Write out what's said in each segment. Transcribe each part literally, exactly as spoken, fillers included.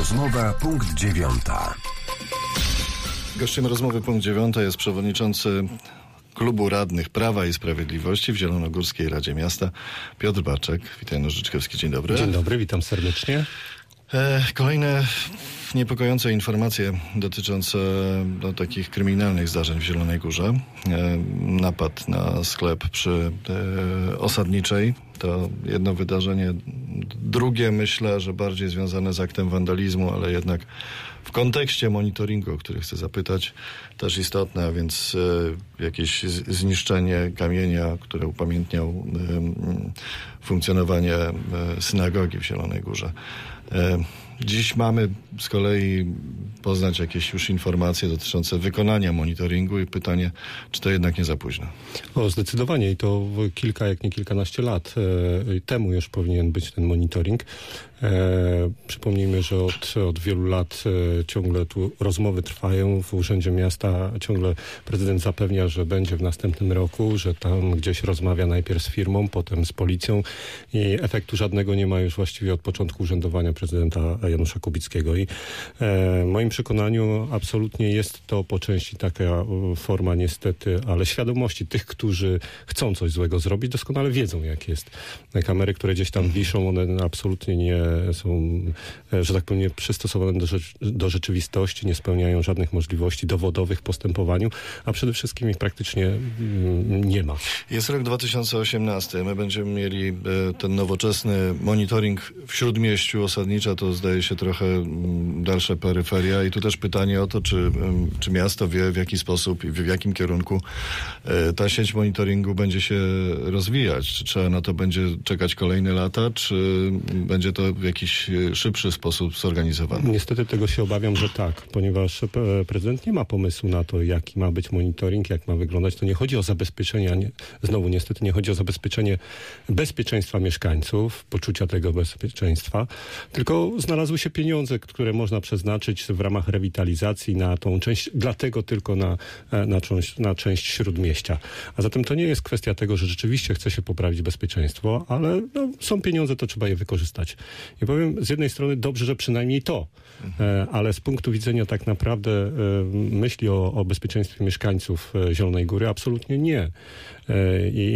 Rozmowa punkt dziewiąta. Gościem rozmowy punkt dziewiąta jest przewodniczący Klubu Radnych Prawa i Sprawiedliwości w Zielonogórskiej Radzie Miasta, Piotr Barczek. Witaj, Nożyczkowski. Dzień dobry. Dzień dobry, witam serdecznie. E, kolejne niepokojące informacje dotyczące no, takich kryminalnych zdarzeń w Zielonej Górze. E, napad na sklep przy e, Osadniczej. To jedno wydarzenie. Drugie, myślę, że bardziej związane z aktem wandalizmu, ale jednak w kontekście monitoringu, o który chcę zapytać, też istotne, a więc e, jakieś z, zniszczenie kamienia, które upamiętniał e, funkcjonowanie e, synagogi w Zielonej Górze. E, dziś mamy z kolei poznać jakieś już informacje dotyczące wykonania monitoringu i pytanie, czy to jednak nie za późno? O, zdecydowanie i to kilka, jak nie kilkanaście lat e, temu już powinien być ten monitoring. E, przypomnijmy, że od, od wielu lat e, ciągle tu rozmowy trwają w Urzędzie Miasta. Ciągle prezydent zapewnia, że będzie w następnym roku, że tam gdzieś rozmawia najpierw z firmą, potem z policją i efektu żadnego nie ma już właściwie od początku urzędowania prezydenta Janusza Kubickiego. I e, w moim przekonaniu absolutnie jest to po części taka forma niestety, ale świadomości tych, którzy chcą coś złego zrobić, doskonale wiedzą, jak jest. Kamery, które gdzieś tam wiszą, one absolutnie nie są, że tak powiem, nie przystosowane do, rzecz, do rzeczywistości, nie spełniają żadnych możliwości dowodowych w postępowaniu, a przede wszystkim ich praktycznie mm, nie ma. Jest rok dwa tysiące osiemnasty. My będziemy mieli e, ten nowoczesny monitoring w Śródmieściu. Osadnicza to zdaje się trochę m, dalsze peryferia i tu też pytanie o to, czy, m, czy miasto wie, w jaki sposób i w, w jakim kierunku e, ta sieć monitoringu będzie się rozwijać. Czy trzeba na to będzie czekać kolejne lata, czy będzie to w jakiś szybszy sposób zorganizowane? Niestety tego się obawiam, że tak, ponieważ prezydent nie ma pomysłu na to, jaki ma być monitoring, jak ma wyglądać. To nie chodzi o zabezpieczenie, nie, znowu niestety nie chodzi o zabezpieczenie bezpieczeństwa mieszkańców, poczucia tego bezpieczeństwa, tylko znalazły się pieniądze, które można przeznaczyć w ramach rewitalizacji na tą część, dlatego tylko na, na, część, na część Śródmieścia. A zatem to nie jest kwestia tego, że rzeczywiście chce się poprawić bezpieczeństwo, ale no, są pieniądze, to trzeba je wykorzystać. I powiem, z jednej strony dobrze, że przynajmniej to, e, ale z punktu widzenia tak naprawdę e, myśli o, o bezpieczeństwie mieszkańców e, Zielonej Góry absolutnie nie. E, i,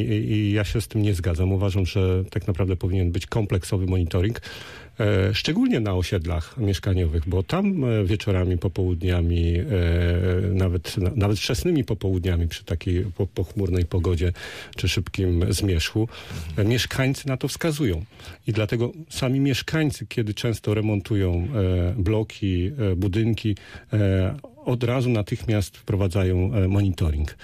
I ja się z tym nie zgadzam. Uważam, że tak naprawdę powinien być kompleksowy monitoring, E, szczególnie na osiedlach mieszkaniowych, bo tam e, wieczorami, popołudniami, e, nawet, na, nawet wczesnymi popołudniami przy takiej po, pochmurnej pogodzie czy szybkim zmierzchu, e, mieszkańcy na to wskazują. I dlatego sami mieszkańcy, kiedy często remontują e, bloki, e, budynki, e, od razu natychmiast wprowadzają e, monitoring.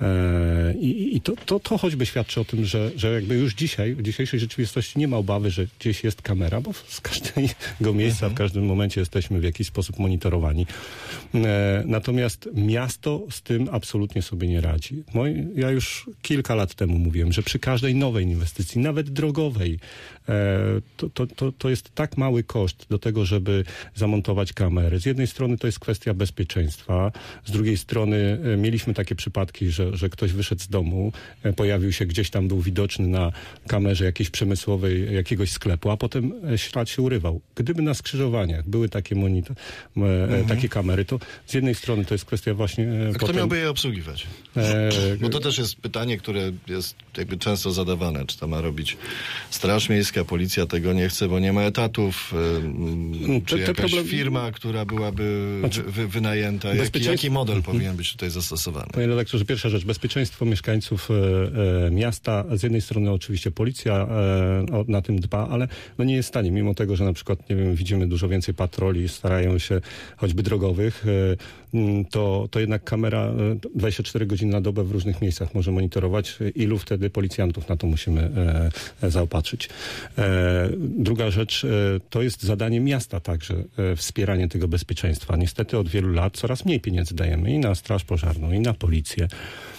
I, i to, to, to choćby świadczy o tym, że, że jakby już dzisiaj, w dzisiejszej rzeczywistości nie ma obawy, że gdzieś jest kamera, bo z każdego miejsca, w każdym momencie jesteśmy w jakiś sposób monitorowani. Natomiast miasto z tym absolutnie sobie nie radzi. Moi, ja już kilka lat temu mówiłem, że przy każdej nowej inwestycji, nawet drogowej, to, to, to, to jest tak mały koszt do tego, żeby zamontować kamery. Z jednej strony to jest kwestia bezpieczeństwa, z drugiej strony mieliśmy takie przypadki, że że ktoś wyszedł z domu, pojawił się gdzieś tam, był widoczny na kamerze jakiejś przemysłowej, jakiegoś sklepu, a potem ślad się urywał. Gdyby na skrzyżowaniach były takie monitor, mhm. takie kamery, to z jednej strony to jest kwestia właśnie... A kto potem... miałby je obsługiwać? E... Bo to też jest pytanie, które jest jakby często zadawane. Czy to ma robić Straż Miejska, policja tego nie chce, bo nie ma etatów, e... czy te, te jakaś problem... firma, która byłaby znaczy, wy, wynajęta. Jaki, jaki model mhm. powinien być tutaj zastosowany? Panie redaktorze, pierwsza rzecz, bezpieczeństwo mieszkańców e, e, miasta. Z jednej strony oczywiście policja e, na tym dba, ale no nie jest w stanie, mimo tego, że na przykład, nie wiem, widzimy dużo więcej patroli, starają się choćby drogowych, e, to, to jednak kamera dwadzieścia cztery godziny na dobę w różnych miejscach może monitorować. Ilu wtedy policjantów na to musimy e, zaopatrzyć. E, druga rzecz, e, to jest zadanie miasta także, e, wspieranie tego bezpieczeństwa. Niestety od wielu lat coraz mniej pieniędzy dajemy i na straż pożarną, i na policję.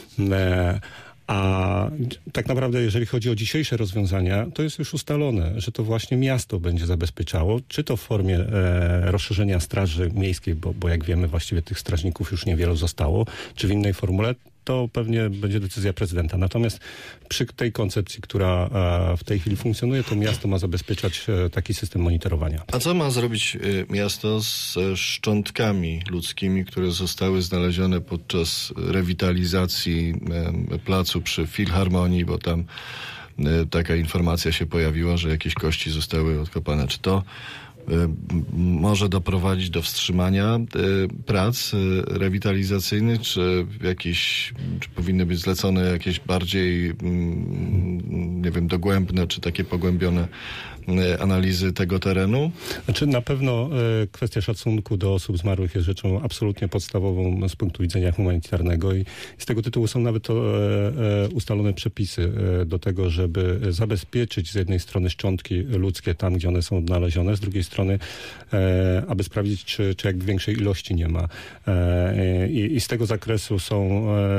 A tak naprawdę, jeżeli chodzi o dzisiejsze rozwiązania, to jest już ustalone, że to właśnie miasto będzie zabezpieczało, czy to w formie e, rozszerzenia straży miejskiej, bo, bo jak wiemy, właściwie tych strażników już niewielu zostało, czy w innej formule. to pewnie będzie decyzja prezydenta. Natomiast przy tej koncepcji, która w tej chwili funkcjonuje, to miasto ma zabezpieczać taki system monitorowania. A co ma zrobić miasto ze szczątkami ludzkimi, które zostały znalezione podczas rewitalizacji placu przy Filharmonii, bo tam taka informacja się pojawiła, że jakieś kości zostały odkopane. Czy to może doprowadzić do wstrzymania prac rewitalizacyjnych, czy jakieś, czy powinny być zlecone jakieś bardziej, nie wiem, dogłębne, czy takie pogłębione analizy tego terenu? Znaczy na pewno e, kwestia szacunku do osób zmarłych jest rzeczą absolutnie podstawową z punktu widzenia humanitarnego i z tego tytułu są nawet to, e, e, ustalone przepisy e, do tego, żeby zabezpieczyć z jednej strony szczątki ludzkie tam, gdzie one są odnalezione, z drugiej strony e, aby sprawdzić, czy, czy jakby większej ilości nie ma. E, i, I z tego zakresu są e,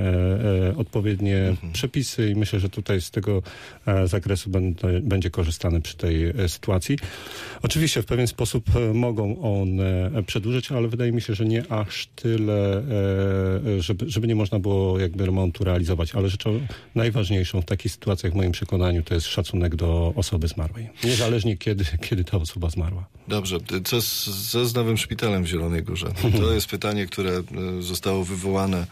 e, odpowiednie mhm. przepisy i myślę, że tutaj z tego e, zakresu będę, będzie korzystane przy tej sytuacji. Oczywiście w pewien sposób mogą one przedłużyć, ale wydaje mi się, że nie aż tyle, żeby, żeby nie można było jakby remontu realizować. Ale rzeczą najważniejszą w takich sytuacjach w moim przekonaniu to jest szacunek do osoby zmarłej. Niezależnie kiedy, kiedy ta osoba zmarła. Dobrze. Co z, co z nowym szpitalem w Zielonej Górze? To jest pytanie, które zostało wywołane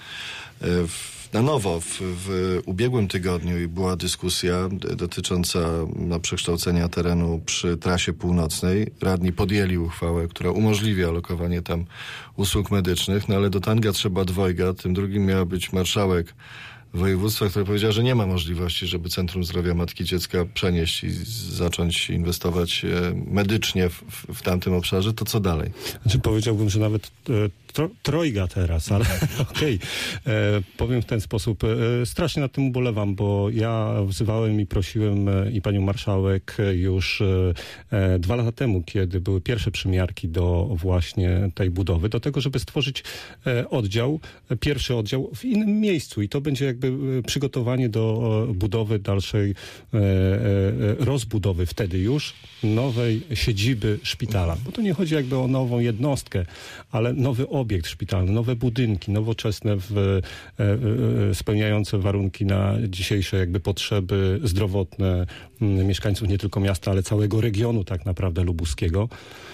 w Na nowo w, w ubiegłym tygodniu była dyskusja dotycząca no, przekształcenia terenu przy trasie północnej. Radni podjęli uchwałę, która umożliwia lokowanie tam usług medycznych, no ale do tanga trzeba dwojga. Tym drugim miała być marszałek województwa, która powiedziała, że nie ma możliwości, żeby Centrum Zdrowia Matki i Dziecka przenieść i zacząć inwestować medycznie w, w tamtym obszarze. To co dalej? Znaczy powiedziałbym, że nawet e, tro, trojga teraz, ale okej. Okay. Powiem w ten sposób. E, strasznie nad tym ubolewam, bo ja wzywałem i prosiłem e, i panią marszałek już e, dwa lata temu, kiedy były pierwsze przymiarki do właśnie tej budowy, do tego, żeby stworzyć e, oddział, e, pierwszy oddział w innym miejscu i to będzie jakby przygotowanie do budowy dalszej, e, e, rozbudowy wtedy już nowej siedziby szpitala. Bo to nie chodzi jakby o nową jednostkę, ale nowy obiekt szpitalny, nowe budynki, nowoczesne, w, e, e, spełniające warunki na dzisiejsze jakby potrzeby zdrowotne m, mieszkańców nie tylko miasta, ale całego regionu tak naprawdę lubuskiego.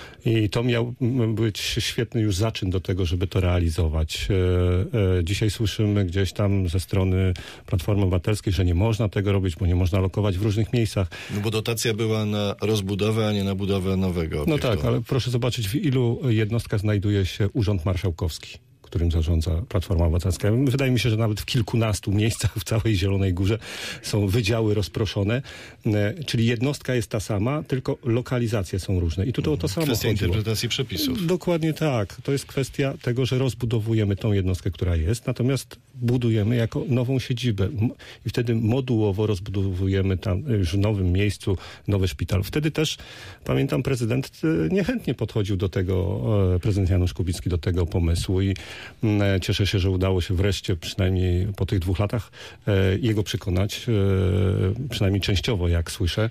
I to miał być świetny już zaczyn do tego, żeby to realizować. E, e, dzisiaj słyszymy gdzieś tam ze strony Platformy Obywatelskiej, że nie można tego robić, bo nie można lokować w różnych miejscach. No bo dotacja była na rozbudowę, a nie na budowę nowego obiektu. No tak, ale proszę zobaczyć, w ilu jednostkach znajduje się Urząd Marszałkowski, którym zarządza Platforma Obywatelska. Wydaje mi się, że nawet w kilkunastu miejscach w całej Zielonej Górze są wydziały rozproszone, czyli jednostka jest ta sama, tylko lokalizacje są różne. I tutaj o to samo kwestia chodziło. interpretacji przepisów. Dokładnie tak. To jest kwestia tego, że rozbudowujemy tą jednostkę, która jest, natomiast budujemy jako nową siedzibę i wtedy modułowo rozbudowujemy tam już w nowym miejscu nowy szpital. Wtedy też, pamiętam, prezydent niechętnie podchodził do tego, prezydent Janusz Kubicki do tego pomysłu i cieszę się, że udało się wreszcie, przynajmniej po tych dwóch latach, jego przekonać, przynajmniej częściowo, jak słyszę.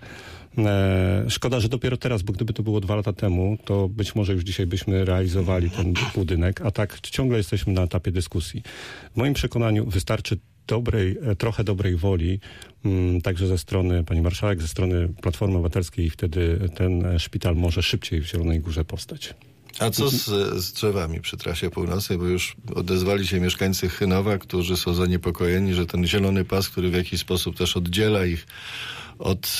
Szkoda, że dopiero teraz, bo gdyby to było dwa lata temu, to być może już dzisiaj byśmy realizowali ten budynek, a tak ciągle jesteśmy na etapie dyskusji. W moim przekonaniu wystarczy dobrej, trochę dobrej woli, także ze strony pani marszałek, ze strony Platformy Obywatelskiej i wtedy ten szpital może szybciej w Zielonej Górze powstać. A co z, z drzewami przy trasie północnej? Bo już odezwali się mieszkańcy Chynowa, którzy są zaniepokojeni, że ten zielony pas, który w jakiś sposób też oddziela ich od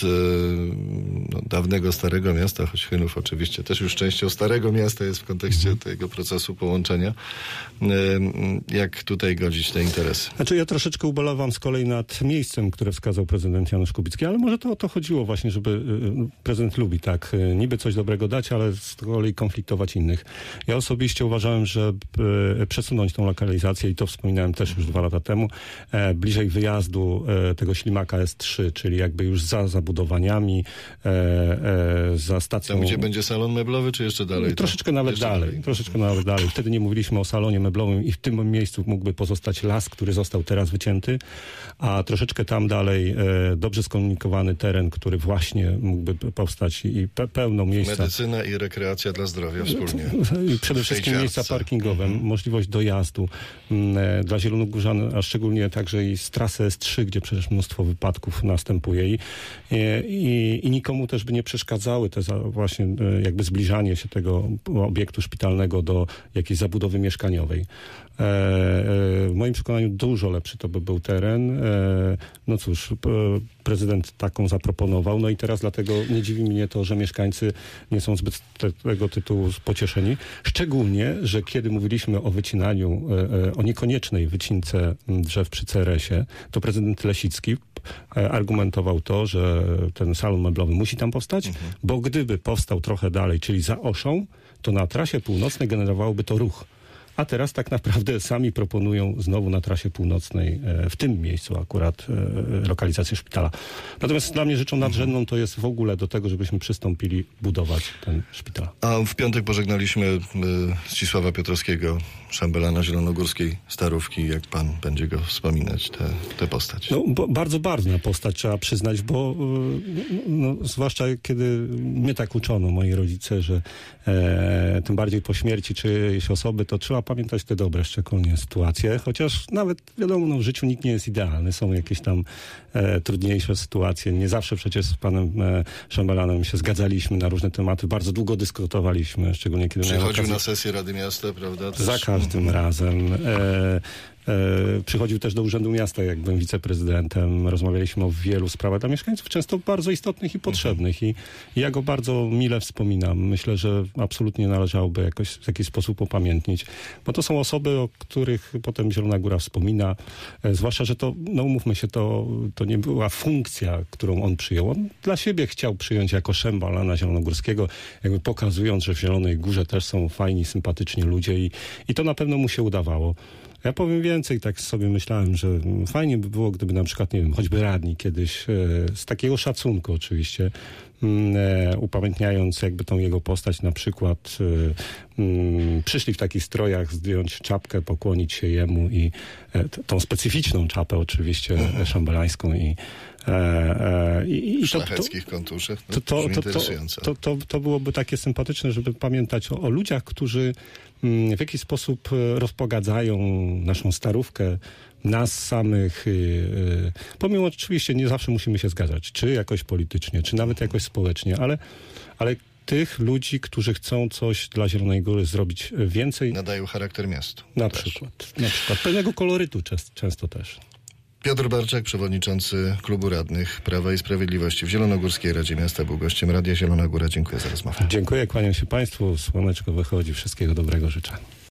no, dawnego Starego Miasta, choć Chynów oczywiście też już częścią Starego Miasta jest w kontekście mhm. tego procesu połączenia. Jak tutaj godzić te interesy? Znaczy ja troszeczkę ubolewam z kolei nad miejscem, które wskazał prezydent Janusz Kubicki, ale może to o to chodziło właśnie, żeby prezydent lubi tak niby coś dobrego dać, ale z kolei konfliktować innych. Ja osobiście uważałem, że przesunąć tą lokalizację i to wspominałem też już dwa lata temu, bliżej wyjazdu tego ślimaka S trzy, czyli jakby już za zabudowaniami, e, e, za stacją... Tam, gdzie będzie salon meblowy, czy jeszcze dalej? Troszeczkę nawet jeszcze dalej, dalej. troszeczkę nawet dalej. Wtedy nie mówiliśmy o salonie meblowym i w tym miejscu mógłby pozostać las, który został teraz wycięty, a troszeczkę tam dalej e, dobrze skomunikowany teren, który właśnie mógłby powstać i pe, pełno miejsca. Medycyna i rekreacja dla zdrowia wspólnie. I przede wszystkim miejsca parkingowe, mhm. możliwość dojazdu m, dla zielonogórzan, a szczególnie także i z trasy S trzy, gdzie przecież mnóstwo wypadków następuje i, i, i nikomu też by nie przeszkadzały te za, właśnie jakby zbliżanie się tego obiektu szpitalnego do jakiejś zabudowy mieszkaniowej. E, e, w moim przekonaniu dużo lepszy to by był teren. E, no cóż, e, prezydent taką zaproponował, no i teraz dlatego nie dziwi mnie to, że mieszkańcy nie są zbyt te, tego tytułu pocieszeni. Szczególnie, że kiedy mówiliśmy o wycinaniu, e, o niekoniecznej wycince drzew przy C R S-ie, to prezydent Lesicki e, argumentował to, że ten salon meblowy musi tam powstać, mhm. bo gdyby powstał trochę dalej, czyli za Oszą, to na trasie północnej generowałoby to ruch. A teraz tak naprawdę sami proponują znowu na trasie północnej, e, w tym miejscu akurat, e, lokalizację szpitala. Natomiast dla mnie rzeczą nadrzędną to jest w ogóle do tego, żebyśmy przystąpili budować ten szpital. A w piątek pożegnaliśmy e, Zdzisława Piotrowskiego, szambelana zielonogórskiej Starówki. Jak pan będzie go wspominać, tę postać? No, bo, bardzo barwna postać, trzeba przyznać, bo e, no, zwłaszcza kiedy mnie tak uczono, moi rodzice, że e, tym bardziej po śmierci czyjejś osoby, to trzeba pamiętać te dobre, szczególnie sytuacje, chociaż nawet wiadomo, no, w życiu nikt nie jest idealny, są jakieś tam e, trudniejsze sytuacje. Nie zawsze przecież z panem e, szambelanem się zgadzaliśmy na różne tematy, bardzo długo dyskutowaliśmy, szczególnie kiedy... Przychodził okazję... na sesję Rady Miasta, prawda? Też... Za każdym razem. E, E, przychodził też do Urzędu Miasta, jak byłem wiceprezydentem. Rozmawialiśmy o wielu sprawach dla mieszkańców, często bardzo istotnych i potrzebnych. I, i ja go bardzo mile wspominam. Myślę, że absolutnie należałoby jakoś w jakiś sposób upamiętnić. Bo to są osoby, o których potem Zielona Góra wspomina. E, zwłaszcza, że to, no umówmy się, to, to nie była funkcja, którą on przyjął. On dla siebie chciał przyjąć jako szambelana zielonogórskiego, jakby pokazując, że w Zielonej Górze też są fajni, sympatyczni ludzie i, i to na pewno mu się udawało. Ja powiem więcej, tak sobie myślałem, że fajnie by było, gdyby na przykład, nie wiem, choćby radni kiedyś, e, z takiego szacunku oczywiście, e, upamiętniając jakby tą jego postać, na przykład e, m, przyszli w takich strojach, zdjąć czapkę, pokłonić się jemu i e, t, tą specyficzną czapę oczywiście mhm. szambelańską i E, e, i, i szlacheckich kontuszach. No, to, to, to, to, to, to, to byłoby takie sympatyczne, żeby pamiętać o, o ludziach, którzy mm, w jakiś sposób rozpogadzają naszą Starówkę, nas samych, y, y, pomimo oczywiście nie zawsze musimy się zgadzać, czy jakoś politycznie, czy nawet jakoś społecznie, ale, ale tych ludzi, którzy chcą coś dla Zielonej Góry zrobić więcej. Nadają charakter miastu. Na też. przykład. Na przykład. Pewnego kolorytu często, często też. Piotr Barczak, przewodniczący Klubu Radnych Prawa i Sprawiedliwości w Zielonogórskiej Radzie Miasta, był gościem Radia Zielona Góra. Dziękuję za rozmowę. Dziękuję, kłaniam się Państwu. Słoneczko wychodzi. Wszystkiego dobrego życzę.